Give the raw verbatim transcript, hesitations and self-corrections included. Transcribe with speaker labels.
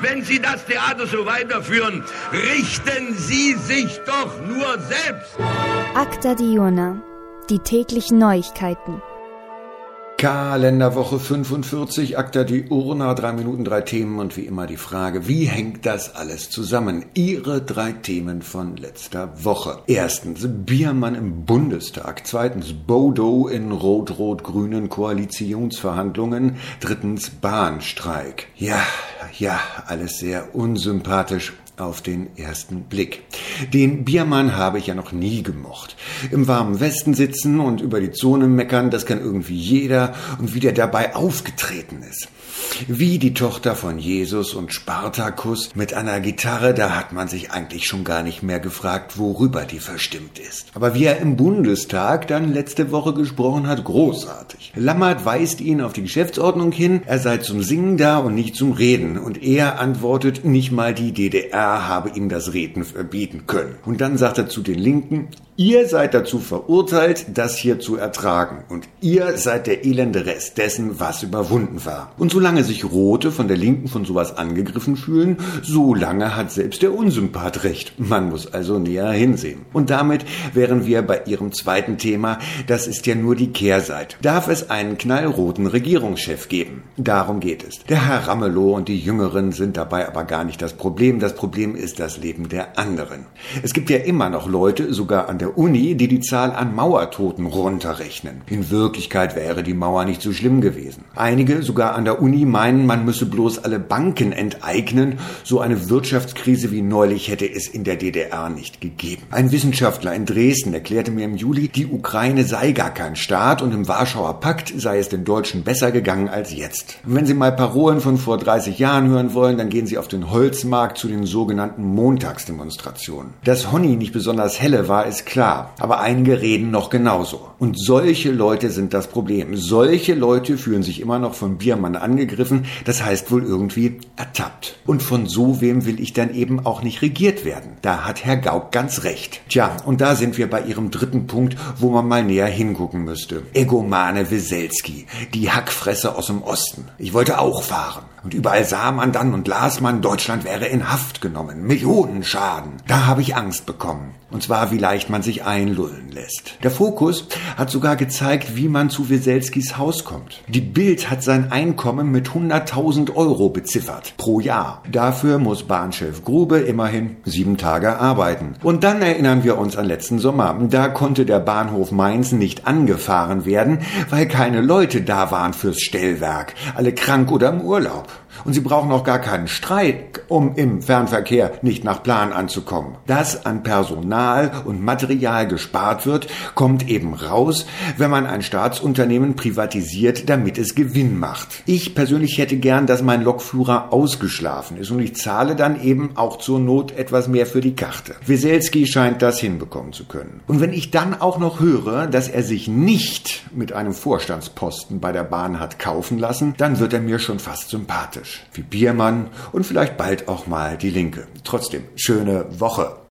Speaker 1: Wenn Sie das Theater so weiterführen, richten Sie sich doch nur selbst.
Speaker 2: Acta Diurna, die täglichen Neuigkeiten.
Speaker 3: Kalenderwoche fünfundvierzig, Acta Diurna, drei Minuten, drei Themen und wie immer die Frage, wie hängt das alles zusammen? Ihre drei Themen von letzter Woche. Erstens, Biermann im Bundestag. Zweitens, Bodo in rot-rot-grünen Koalitionsverhandlungen. Drittens, Bahnstreik. Ja, ja, alles sehr unsympathisch auf den ersten Blick. Den Biermann habe ich ja noch nie gemocht. Im warmen Westen sitzen und über die Zone meckern, das kann irgendwie jeder, und wie der dabei aufgetreten ist. Wie die Tochter von Jesus und Spartacus mit einer Gitarre, da hat man sich eigentlich schon gar nicht mehr gefragt, worüber die verstimmt ist. Aber wie er im Bundestag dann letzte Woche gesprochen hat, großartig. Lammert weist ihn auf die Geschäftsordnung hin, er sei zum Singen da und nicht zum Reden. Und er antwortet, nicht mal die D D R habe ihm das Reden verbieten können. Und dann sagt er zu den Linken, ihr seid dazu verurteilt, das hier zu ertragen. Und ihr seid der elende Rest dessen, was überwunden war. Und solange sich Rote von der Linken von sowas angegriffen fühlen, solange hat selbst der Unsympath recht. Man muss also näher hinsehen. Und damit wären wir bei Ihrem zweiten Thema. Das ist ja nur die Kehrseite. Darf es einen knallroten Regierungschef geben? Darum geht es. Der Herr Ramelow und die Jüngeren sind dabei aber gar nicht das Problem. Das Problem ist das Leben der anderen. Es gibt ja immer noch Leute, sogar an der Uni, die die Zahl an Mauertoten runterrechnen. In Wirklichkeit wäre die Mauer nicht so schlimm gewesen. Einige, sogar an der Uni, meinen, man müsse bloß alle Banken enteignen. So eine Wirtschaftskrise wie neulich hätte es in der D D R nicht gegeben. Ein Wissenschaftler in Dresden erklärte mir im Juli, die Ukraine sei gar kein Staat und im Warschauer Pakt sei es den Deutschen besser gegangen als jetzt. Und wenn Sie mal Parolen von vor dreißig Jahren hören wollen, dann gehen Sie auf den Holzmarkt zu den sogenannten Montagsdemonstrationen. Dass Honey nicht besonders helle war, ist klar, aber einige reden noch genauso. Und solche Leute sind das Problem. Solche Leute fühlen sich immer noch von Biermann angegriffen, das heißt wohl irgendwie ertappt. Und von so wem will ich dann eben auch nicht regiert werden. Da hat Herr Gauck ganz recht. Tja, und da sind wir bei Ihrem dritten Punkt, wo man mal näher hingucken müsste. Egomane Weselski, die Hackfresse aus dem Osten. Ich wollte auch fahren. Und überall sah man dann und las man, Deutschland wäre in Haft genommen. Millionen Schaden. Da habe ich Angst bekommen. Und zwar, wie leicht man sich einlullen lässt. Der Fokus hat sogar gezeigt, wie man zu Weselskis Haus kommt. Die Bild hat sein Einkommen mit hunderttausend Euro beziffert. Pro Jahr. Dafür muss Bahnchef Grube immerhin sieben Tage arbeiten. Und dann erinnern wir uns an letzten Sommer. Da konnte der Bahnhof Mainz nicht angefahren werden, weil keine Leute da waren fürs Stellwerk. Alle krank oder im Urlaub. Und sie brauchen auch gar keinen Streik, um im Fernverkehr nicht nach Plan anzukommen. Dass an Personal und Material gespart wird, kommt eben raus, wenn man ein Staatsunternehmen privatisiert, damit es Gewinn macht. Ich persönlich hätte gern, dass mein Lokführer ausgeschlafen ist und ich zahle dann eben auch zur Not etwas mehr für die Karte. Weselski scheint das hinbekommen zu können. Und wenn ich dann auch noch höre, dass er sich nicht mit einem Vorstandsposten bei der Bahn hat kaufen lassen, dann wird er mir schon fast sympathisch. Wie Biermann und vielleicht bald auch mal die Linke. Trotzdem, schöne Woche.